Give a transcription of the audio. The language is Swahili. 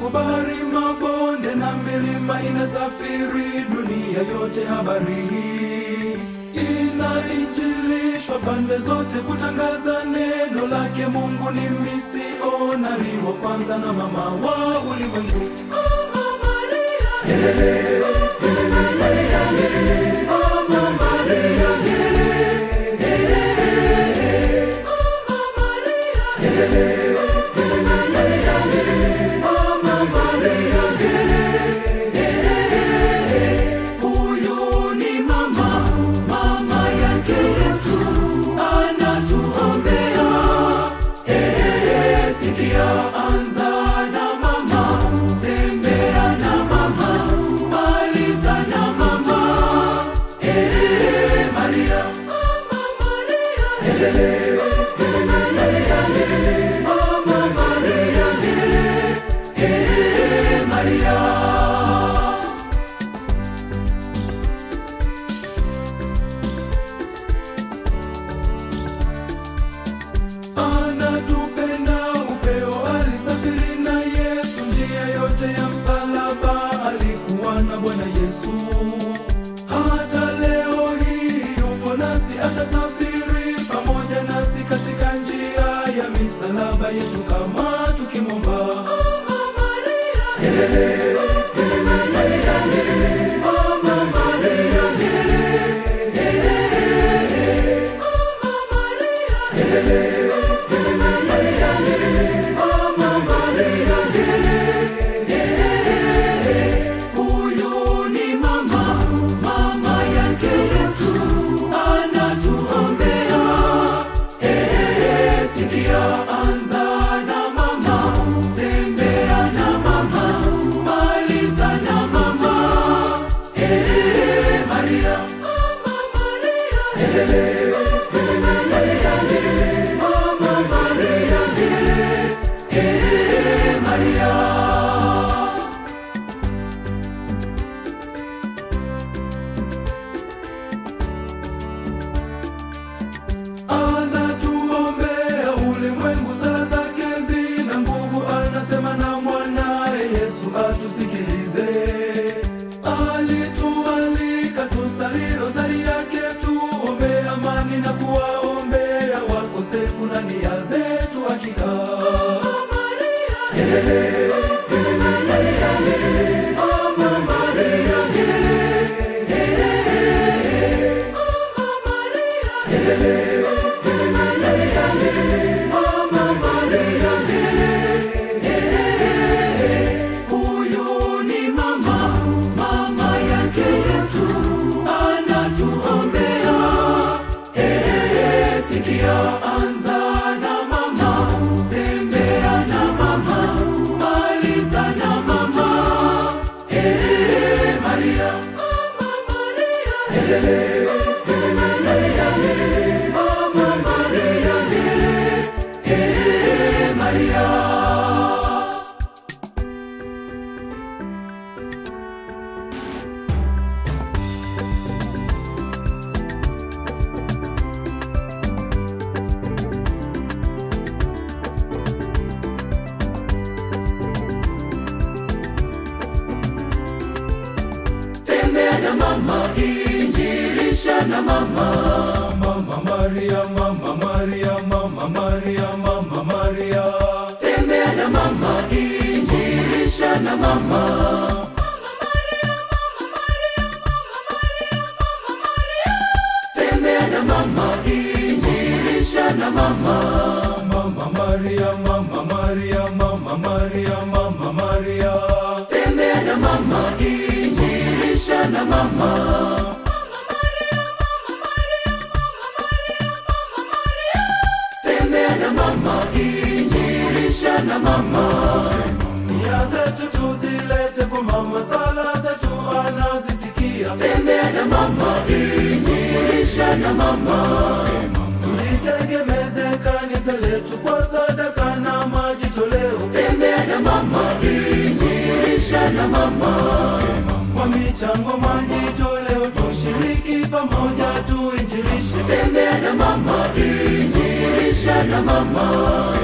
Mungu, bahari, mabonde na milima inasafiri, dunia yote habari hii inainjilishwa pande zote, kutangaza neno lake Mungu. Ni misionari wa kwanza na mama wa ulimwengu. Mama Maria, helele, Mama Maria, helele, Mama Maria, helele, helele, Mama Maria, helele. Yetu kama tukimwomba. Mama Maria, helele, Mama Maria, helele, Mama Maria, helele, helele, Mama Maria, helele, Mama Maria, helele, Mama Maria, helele, helele. Huyu ni mama yake Yesu, anatuombea. Sikia, alitualika tusali rozari yake, tuombe amani na kuwaombea wakosefu na nia zetu hakika. Mama Maria, helele, Mama Maria, helele, Mama Maria, helele, helele, Mama Maria, helele, Mama Maria, helele, Mama Maria, helele. Anza na mama, tembea na mama, maliza na mama. Maria, Mama Maria, helele, Mama Maria, helele, Mama Maria, helele, Maria. Na mama, injilisha na mama. Mama Maria, Mama Maria, Mama Maria, Mama Maria. Tembea na mama, injilisha na mama. Mama Maria, Mama Maria, Mama Maria, Mama Maria. Tembea na mama, injilisha na mama. Mama Maria, Mama Maria, Mama Maria, Mama Maria. Tembea na mama, injilisha na mama. Mama Maria, Mama Maria, Mama Maria, Mama Maria. Tembea na mama, injilisha na mama. Nia zetu tuzilete kwa mama, sala zetu anazisikia. Tembea na mama, injilisha na mama. Tulitegemeze kanisa letu kwa sadaka na majitoleo. Tembea na mama, injilisha na mama. Kwa michango majitoleo tushiriki pamoja tuinjilishe. Tembea na mama, injilisha na mama.